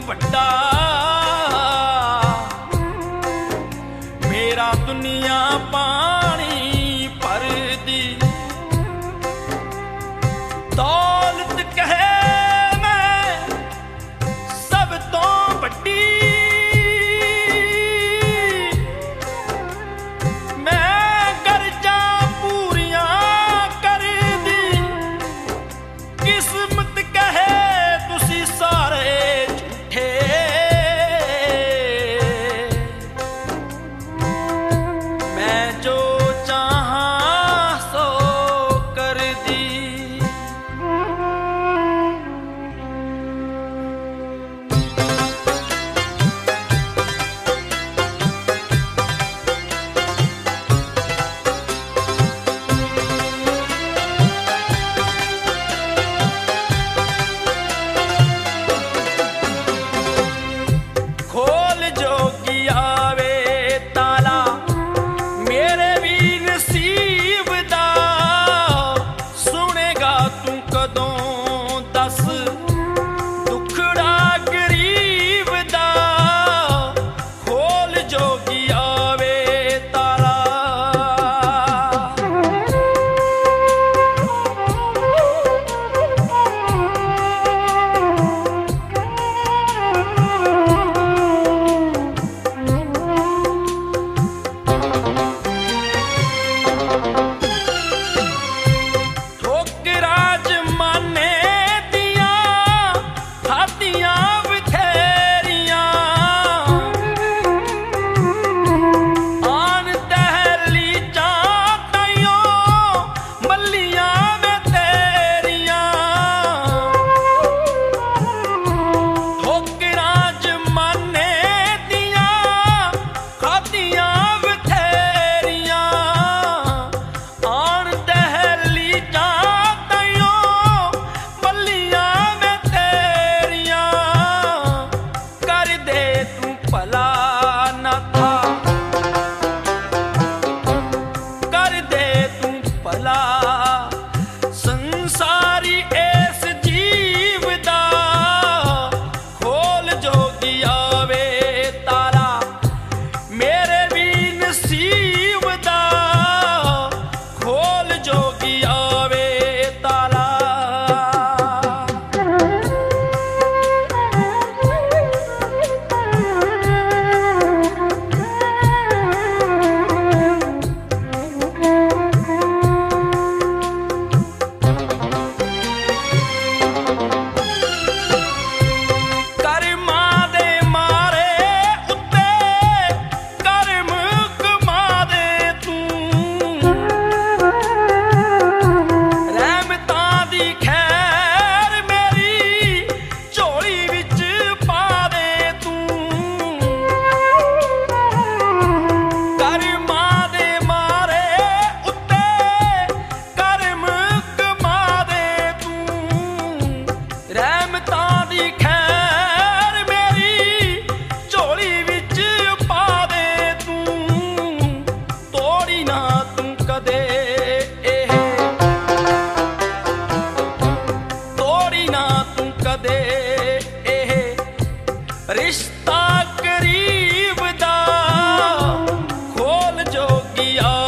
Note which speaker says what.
Speaker 1: ਵੱਡਾ ਮੇਰਾ ਦੁਨੀਆ ਪਾਣੀ ਭਰਦੀ ਦੌਲਤ ਕਹੇ ਮੈਂ ਸਭ ਤੋਂ ਵੱਡੀ ਮੈਂ ਕਰਜ਼ਾਂ ਪੂਰੀਆਂ ਕਰਦੀ ਕਿਸਮਤ ਕਹੇ ਤੁਸੀਂ ਸਾਰੇ ਝੂਠੇ ਮੈਂ ਜੋ ਚਾਹਾਂ ਸੋ ਕਰਦੀ खोल जोगी आवे ताला मेरे भी नसीब दा सुनेगा तू कदों दस दुखड़ा गरीब दा खोल जोगी आवे ताला संसारी इस जीव दा खोल जोगी आवे तारा मेरे भी नसीब दा खोल जोगी आवे तारा रिश्ता करीब दा खोल जोगी आ